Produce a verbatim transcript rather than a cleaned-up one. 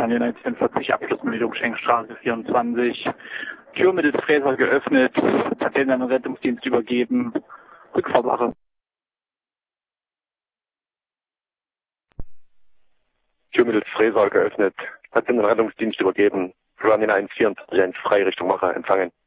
Flanier einundvierzig, Abschlussmeldung Schenkstraße vierundzwanzig. Tür mittels Fräser geöffnet, Patienten an den Rettungsdienst übergeben, Rückfahrsache. Tür mittels Fräser geöffnet, Patienten an den Rettungsdienst übergeben, Flanier einundvierzig, Freirichtung Mache empfangen.